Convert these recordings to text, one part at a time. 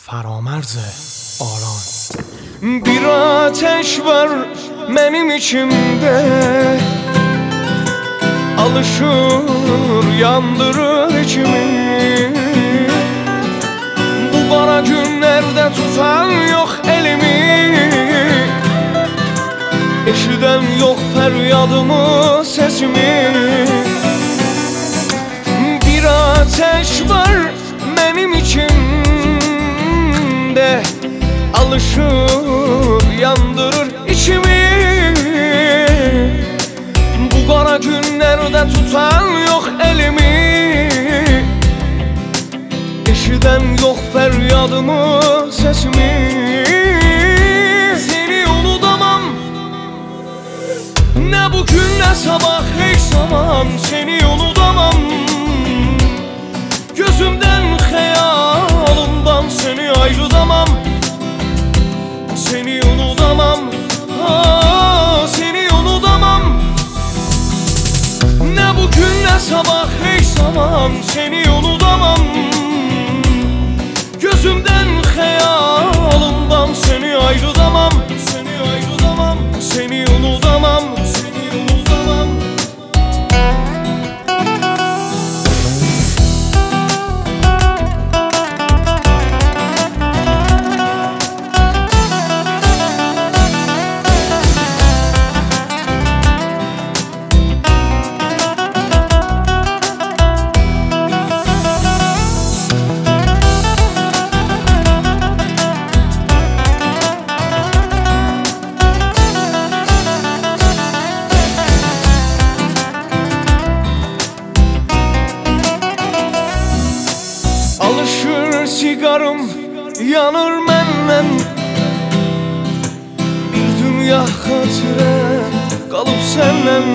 فرامرز آران. Bir ateş var benim içimde, alışır yandırır içimi. Bu kara günlerde tutan yok elimi, eşiden yok feryadımı sesimi. Bir ateş var benim içimde, alışır yandırır içimi. Bu kara günlerde tutan yok elimi, eşiden yok feryadımı sesimi. Seni unutamam, ne bugün ne sabah hiç zaman. Seni unutamam, gözümden hayalımdan seni ayırtamam. Seni unutamam, seni unutamam, ne bugün ne sabah hiç zaman. Seni unutamam, gözümden hayalımdan seni ayırtamam. Seni ayırtamam, seni unutamam, seni unutamam. Alışır sigarım, yanır menden. Bir dünya hatırə kalıp senden.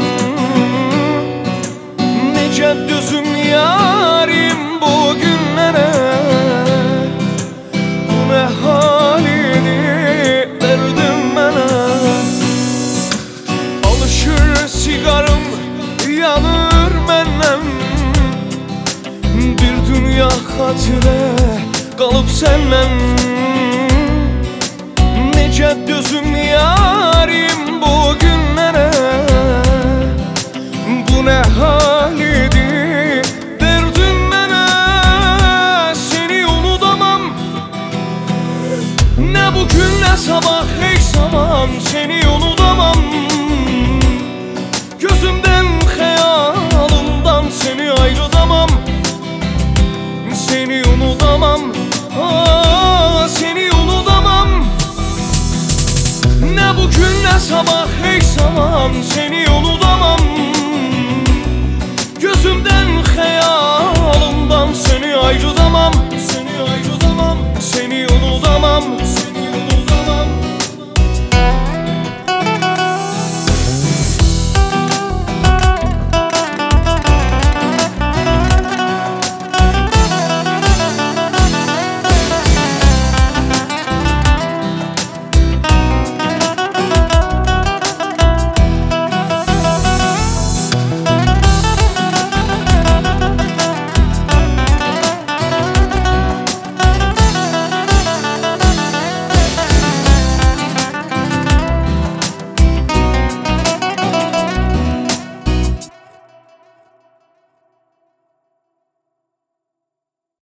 Nece düzüm yarim bu günlere, bu ne halini verdin bana. Alışır sigarım, yanır menden. Bir dünya hatırə kalıp senden. Nece düzüm yarim bu günlere, bu ne halidi verdin bana. Seni unutamam, ne bugün ne sabah hiç zaman. Seni unutamam, gözümden hayalımdan seni ayırtamam. Seni unutamam, seni unutamam, ne bugün ne sabah hiç zaman. Seni unutamam, gözümden hayalımdan seni ayırtamam.